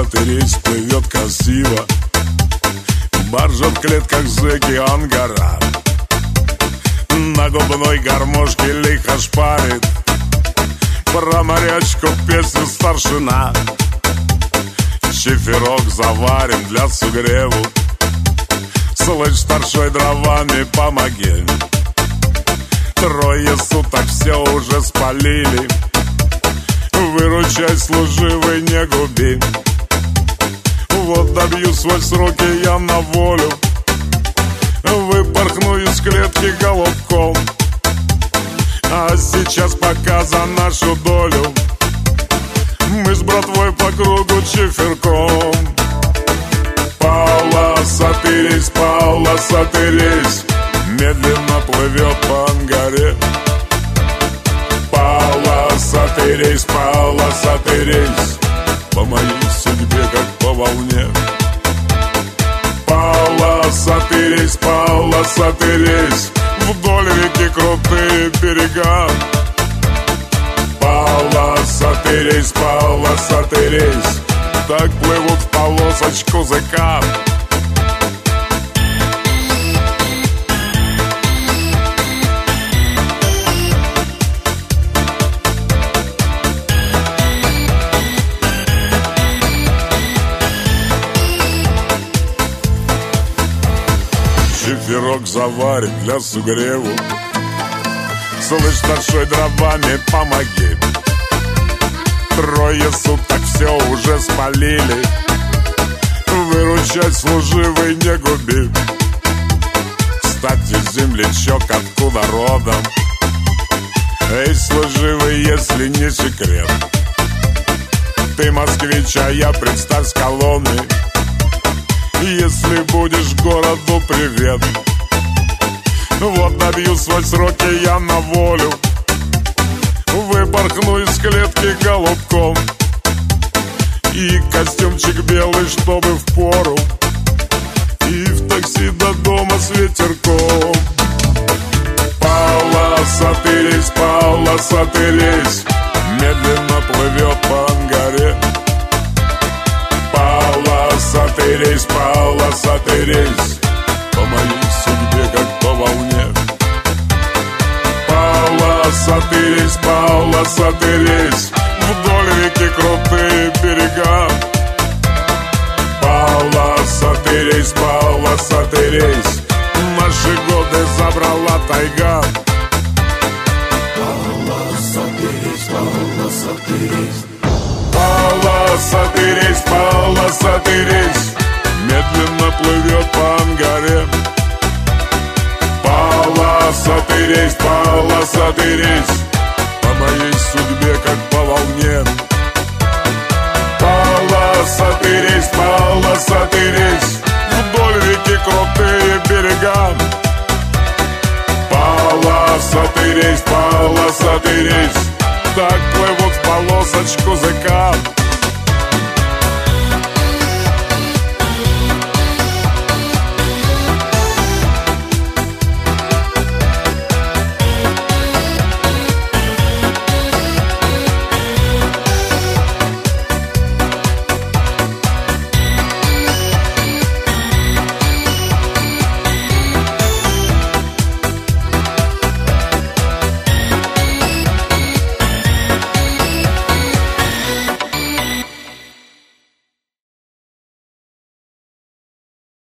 полосатый рейс плывет красиво. Баржа в клетках зэки Ангара, на губной гармошке лихо шпарит. Про морячку песню старшина. Чиферок заварим для сугреву. Слышь, старшой, дровами помоги. Трое суток все уже спалили. Выручай, служивый, не губи. Вот добью свой срок и я на волю. Выпорхну из клетки голубком. А сейчас пока за нашу долю. Мы с братвой по кругу чиферком. Полосатый рейс, медленно плывет по Ангаре. Полосатый рейс, по моей судьбе, как по волне. Полосатый рейс, вдоль реки крутые берега. Полосатый рейс, так плывут в полосочку ЗК. Чиферок заварит для сугреву. Слышь, старшой, дровами помоги. Трое суток все уже спалили. Выручай, служивый, не губи. Кстати, землячок, откуда родом? Эй, служивый, если не секрет. Ты москвич, а я, представь, с колонны. Если будешь городу привет. Вот добью свой срок и я на волю. Выпорхну из клетки голубком. И костюмчик белый, чтобы впору. И в такси до дома с ветерком. Полосатый рейс, медленно плывет по Ангаре. Полосатый рейс, по моей судьбе, как по волне. Полосатый рейс, вдоль реки крутые берега. Полосатый рейс, наши годы забрала тайга. Полосатый рейс, медленно плывет по Ангаре. Полосатый рейс, по моей судьбе, как по волне. Полосатый рейс, вдоль реки крутые берега. Полосатый рейс, так плывут в полосочку ЗК.